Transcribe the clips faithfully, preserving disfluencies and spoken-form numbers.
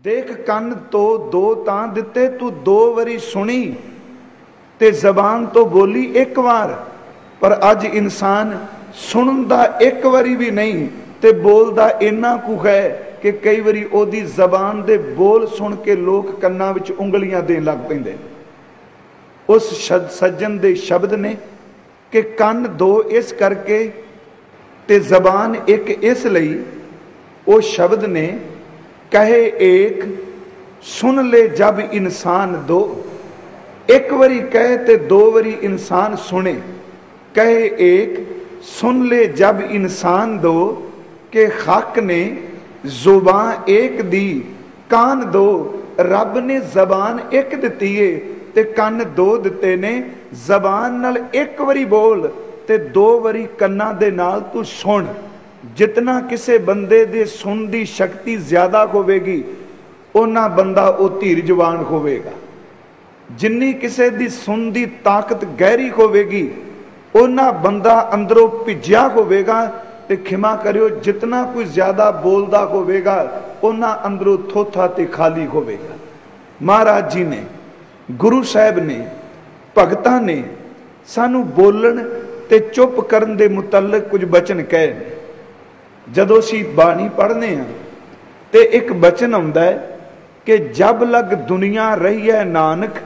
देख कन तो दो तां दिते, तू दो वरी सुनी ते जबान तो बोली एक बार। पर अज इंसान सुनन दा एक वारी भी नहीं ते बोलदा इन्ना कु है कि कई बारी ओदी जबान दे बोल सुन के लोग कन्नां विच उंगलियां देन लग पैंदे। उस सज्जन दे शब्द ने कि कन दो इस करके ते जबान एक इस लई, वो शब्द ने कहे एक सुन ले जब इंसान दो। एक वरी कहे ते दो वरी इंसान सुने, कहे एक सुन ले जब इंसान दो। के हक ने जुबान एक दी कान दो, रब ने जबान एक दिती है ते कन दो दिते ने। जबान नाल एक वरी बोल ते दो वरी कन्ना दे नाल तू सुन। जितना किसी बंदे दे सुन दी शक्ति ज्यादा होवेगी उन्ना बंदा वो धीरजवान होवेगा। जिन्नी किसी दी सुन दी ताकत गहरी होवेगी उन्ना बंदा अंदरों भिज्या होवेगा। ते खिमा करियो जितना कोई ज्यादा बोलदा होवेगा उन्ना अंदरों थोथा ते खाली होवेगा। महाराज जी ने, गुरु साहब ने, भगतां ने सानू बोलन ते चुप करन दे मुतल्लक कुछ बचन कहे ने। जदों असीं बाणी पढ़ने हैं ते एक बचन आउंदा है कि जब लग दुनिया रही है नानक।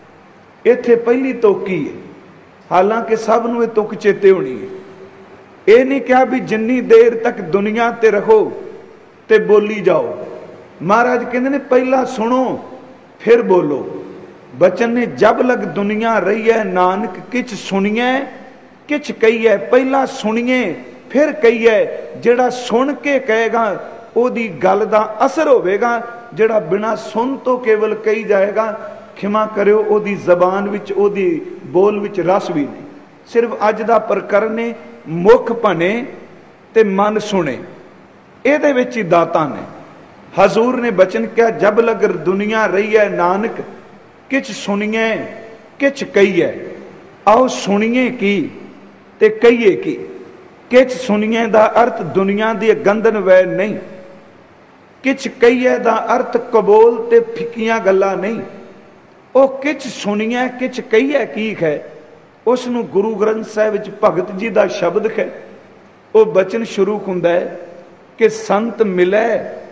इत्थे पहली तोकी है, हालांकि सब नूं इह तुक चेते होनी है। यह नहीं कहा भी जिन्नी देर तक दुनिया ते रहो ते बोली जाओ। महाराज कहते ने पहला सुनो फिर बोलो। बचन ने जब लग दुनिया रही है नानक, किछ सुनिए किछ कहिए। पहला सुनिए फिर कहिए। जेड़ा सुन के कहेगा ओदी गल दा असर होवेगा। जेड़ा बिना सुन तो केवल कही जाएगा, खिमा करियो ओदी जबान विच ओदी बोल विच रस भी नहीं। सिर्फ अज दा प्रकरण ने मुख भने ते मन सुने, इहदे विच ही दाता ने। हजूर ने बचन किया जब लग दुनिया रही है नानक, किछ सुनिए किछ कहिए। आओ सुनिए की ते कहिए की। किछ सुनिए दा अर्थ दुनिया दी गंदन वै नहीं, किछ कहिए दा अर्थ कबोल ते फिकियां गल्लां नहीं। ओ किछ सुनिए किछ कहिए की है, उसनूं गुरु ग्रंथ साहिब विच भगत जी दा शब्द है। वो बचन शुरू हुंदा है कि संत मिले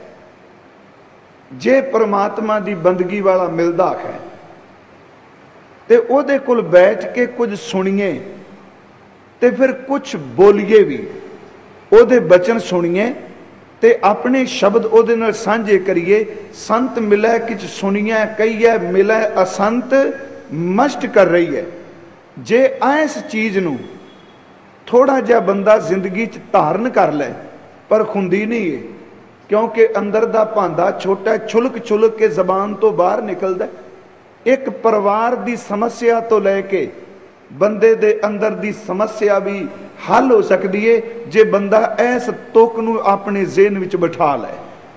जे परमात्मा दी बंदगी वाला मिलदा है ते ओदे कोल बैठ के कुछ सुनिए ते फिर कुछ बोलिए भी। ओदे बचन सुनिए ते अपने शब्द ओदे नाल सांझे करिए। संत मिले किछ सुनिए कहिए, मिले असंत मस्ट कर रही है। जे इस चीज नूं थोड़ा जिहा बंदा जिंदगी च धारण कर ले, पर हुंदी नहीं है, क्योंकि अंदर दा भांडा छोटा, छुलक छुलक के जबान तो बाहर निकलदा। एक परिवार दी समस्या तो लैके बंदे दे अंदर दी समस्या भी हल हो सकती है जे बंदा इस तुक नूं अपने ज़हन विच बिठा लै।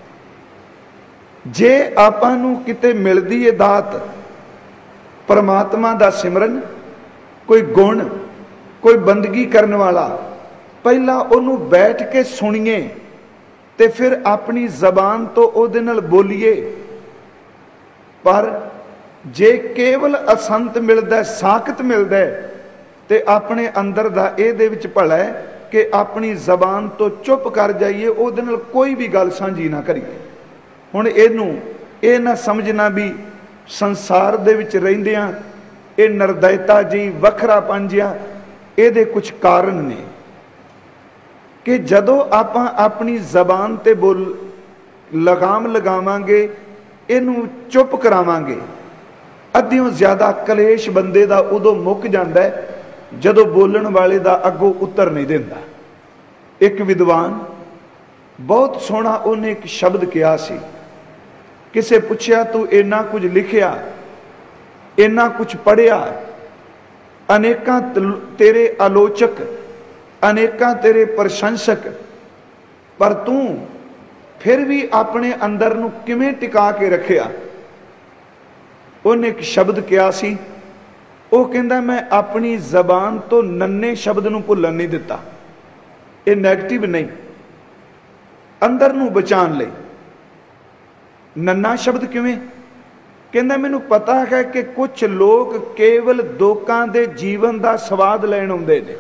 जे आपां नूं किते मिलदी है दात परमात्मा दा सिमरन, कोई गुण, कोई बंदगी करने वाला, पहला उन्हों बैठ के सुनिए ते फिर अपनी जबान तो उहदे नाल बोलीए। पर जे केवल असंत मिलता है, साकत मिलता है, ते अपने अंदर दा इहदे विच भला है कि अपनी जबान तो चुप कर जाइए, उहदे नाल कोई भी गल सांझी ना करिए। हुण इहनूं इह ना समझना भी संसार दे विच रहिंदिआं ये निर्दयता जी वखरापन जिहा, इहदे कुछ कारण ने कि जदों आपां अपनी जबान ते बोल लगाम लगावांगे, इहनूं चुप करावांगे, अद्धियों ज्यादा कलेश बंदे दा उदों मुक जांदा है जदों बोलण वाले दा अगों उत्तर नहीं दिंदा। एक विद्वान बहुत सोहना उन्हें एक शब्द कहा सी। किसे पुछया तू इन्ना कुछ लिखिया, इन्ना कुछ पढ़िया, अनेकां तेरे आलोचक, अनेकां तेरे प्रशंसक, पर तू फिर भी अपने अंदर नूं किवें टिका के रखिया। उन्हें एक शब्द कहा सी, वो कहंदा मैं अपनी जबान तो नन्ने शब्द नूं भुल्लण नहीं दिता। ये नैगेटिव नहीं, अंदर नूं बचाण लई। नन्ना शब्द किवें? कहंदा मैनूं पता है कि कुछ लोग केवल लोकां दे जीवन का स्वाद लैण आउंदे ने।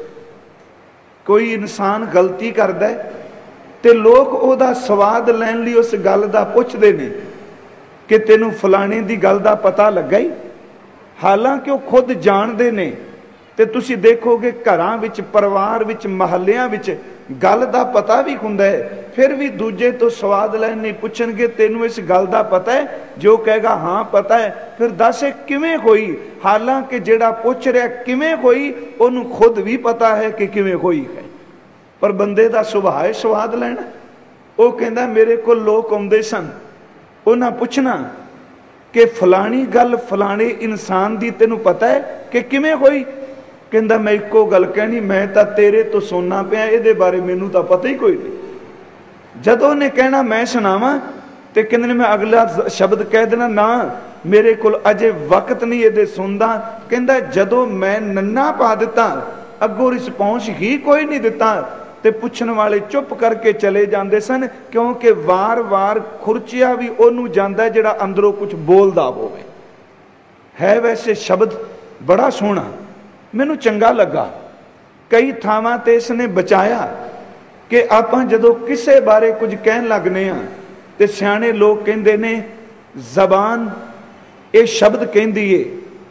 कोई इंसान गलती करदा है ते लोग उहदा स्वाद लैण लई उस गल दा पुछदे ने कि तैनूं फलाणे दी गल दा पता लगा ही, हालांकि वो खुद जानते ने। ते तुसीं देखोगे घरां विच, परिवार विच, महल्लियां विच गल दा पता भी हुंदा है, फिर भी दूजे तो स्वाद लैण नहीं पुछणगे तैनूं इस गल दा पता है? जो कहेगा हाँ पता है, फिर दस किवें होई? हालांकि जिहड़ा पुछ रहा किवें होई उहनूं खुद भी पता है कि किवें होई है, पर बंदे दा सुभाਅ है स्वाद लैणा। वो कहंदा मेरे कोल लोग आउंदे सन, उन्हां पुछना कि फलाणी गल फलाणे इंसान दी तैनूं पता है कि किवें होई? कहंदा मैं इक्को गल कहनी, मैं तां तेरे तो सुनना पिया, इहदे बारे मैनूं तां पता ही कोई नहीं। जदों ने कहना मैं सुनावां ते कहंदे ने मैं अगला शब्द कह देना, ना मेरे कोल अजे वक्त नहीं इहदे सुनदा। कहंदा जदों मैं नन्ना पा दिता, अगों रिस्पॉन्स ही कोई नहीं दिता, ते पुछण वाले चुप करके चले जाते सन, क्योंकि वार वार खुरचिया भी उहनूं जांदा जिहड़ा अंदरों कुछ बोलदा होवे। है वैसे शब्द बड़ा सोहना, मैनूं चंगा लगा। कई थावां ते इसने बचाया कि आपां जदों किसे बारे कुछ कहण लगने आ ते सियाणे लोग कहंदे ने जबान ये शब्द कहंदी है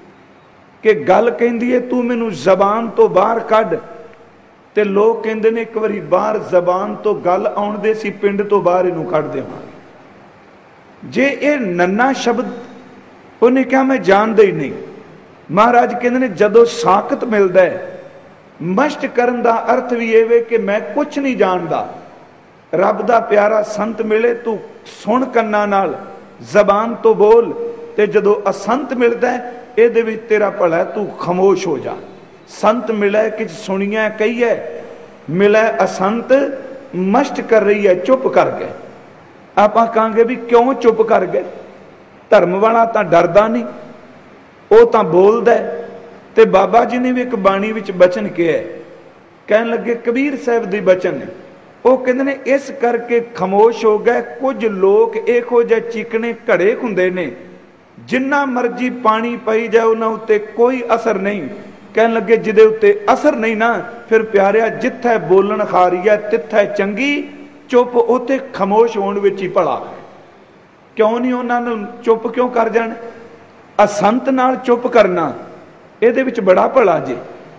कि गल कहंदी है तू मैनूं जबान तो बाहर कढ, ते लोग कहंदे ने एक बारी बाहर जबान तो गल आउण दे सी, पिंड तो बाहर इहनूं कढ देवांगे। जे ये नन्ना शब्द उन्हें कहा मैं जानदा ही नहीं। महाराज कहते ने जदों साकत मिलता है, मश्ट करन दा अर्थ भी ये वे कि मैं कुछ नहीं जानता। रब दा प्यारा संत मिले तू सुन कन्ना नाल, जबान तो बोल, ते जदों असंत मिलता है इहदे विच तेरा भला है, तू खामोश हो जा। संत मिले किछ सुनिया कही है, मिले असंत मश्ट कर रही है चुप कर गए। आपां कहांगे भी क्यों चुप कर गए? धर्म वाला तां डरदा नहीं, वो तो बोलता है। ते बाबा जी ने भी एक बाणी विच बचन किया है, कहन लगे कबीर साहब दी बचन है, वो कहते ने इस करके खामोश हो गए कुछ लोग इहो जिहे चिकने घड़े हुंदे ने, जिन्ना मर्जी पानी पई जाए उन्हां उत्ते कोई असर नहीं। कहन लगे जिदे उत्ते असर नहीं ना, फिर प्यारिया जिथे बोलन खारी है तिथे चंगी, चुप उत्ते खामोश होण विच ही भला। क्यों नहीं उन्हां नूं चुप क्यों कर जाण? असंत नाल चुप करना इहदे विच बड़ा भला जे।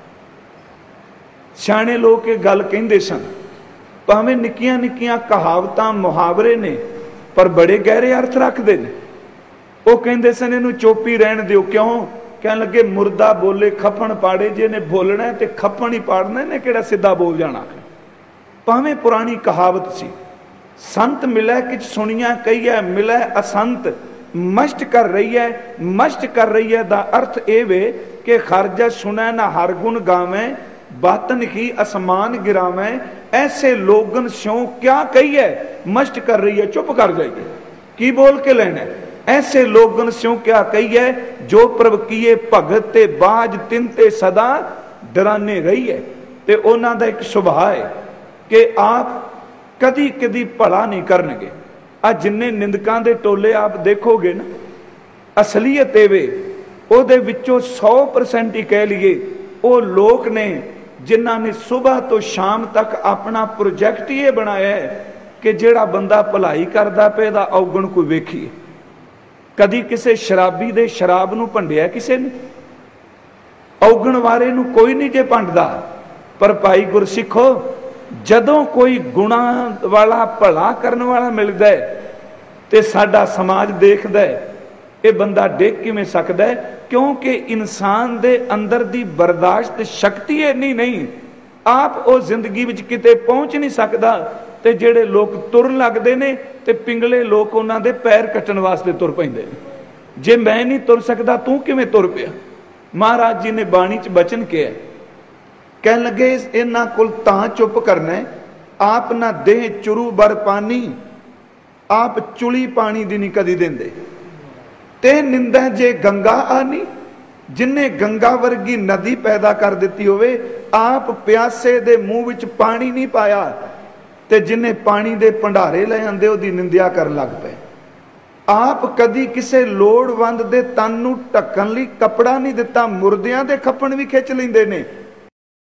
सियाणे लोग ये गल कहिंदे सन, भावें निक्कियां निक्कियां कहावतां मुहावरे ने पर बड़े गहरे अर्थ रखते हैं। वो कहंदे सन इहनूं चुप ही रहण दिओ। क्यों? कहण लगे मुर्दा बोले खफन पाड़े, जे ने बोलना है तो खफन ही पाड़ना, इहने किहड़ा सीधा बोल जाना। भावें पुरानी कहावत सी, संत मिलै किछ सुनिया कही है, मिलै असंत मश्ट कर रही है। मश्ट कर रही है दा अर्थ ये वे कि खरजा सुनै ना हर गुण गावें, बातन ही आसमान गिरावें। ऐसे लोगन स्यों क्या कही है, मश्ट कर रही है चुप कर जाइए, की बोल के लेना है। ऐसे लोगन स्यों क्या कही है, जो प्रभ किए भगत ते बाज तिन ते सदा डराने रही है। ते उन्हां दा एक सुभाअ है कि आप कदी कदी भला नहीं करनगे। आ जिन्ने निंदकां दे टोले आप देखोगे ना, असलीयत वे ਉਹਦੇ ਵਿੱਚੋਂ सौ परसेंट ही कह लीए वो लोग ने जिन्हां ने सुबह तो शाम तक अपना प्रोजेक्ट ही बनाया है कि जिहड़ा बंदा भलाई करदा पिया दा औगण कोई वेखीए। कदी किसी शराबी दे शराब नूं भंडिया किसी ने, औगण वाले नूं कोई नहीं जे भंडदा। पर भाई गुरसिखो, जदों कोई गुणा वाला भला करन वाला मिलदा है ते साडा समाज देखदा है ये बंदा डिग किवें सकदा है, क्योंकि इंसान दे अंदर दी बर्दाश्त शक्ति इन्नी नहीं, आप वो जिंदगी विच किते पहुंच नहीं सकदा। ते जिहड़े लोग तुरन लगदे ने ते पिंगले लोग उन्हां दे पैर कट्टण वास्ते तुर पैंदे ने। जे मैं नहीं तुर सकदा तूं किवें तुर पिया? महाराज जी ने बाणी च बचन किया, कहन लगे इन्हां कोल तां चुप करना है, आप ना देह चुरू बर पानी, आप चुली पानी दी नहीं कदी देंदे। ते निंदा जे गंगा आनी, जिन्ने गंगा वर्गी नदी पैदा कर दी होवे, आप प्यासे दे मुंह विच पानी नहीं पाया ते जिन्ने पानी दे भंडारे ले आंदे ओदी निंदिया कर लग पे। ਆਪ ਕਦੀ ਕਿਸੇ ਲੋੜਵੰਦ ਦੇ ਤਨ ਨੂੰ ਢੱਕਣ ਲਈ ਕੱਪੜਾ ਨਹੀਂ ਦਿੱਤਾ, ਮੁਰਦਿਆਂ ਦੇ ਖੱਪਣ ਵੀ ਖਿੱਚ ਲੈਂਦੇ ਨੇ।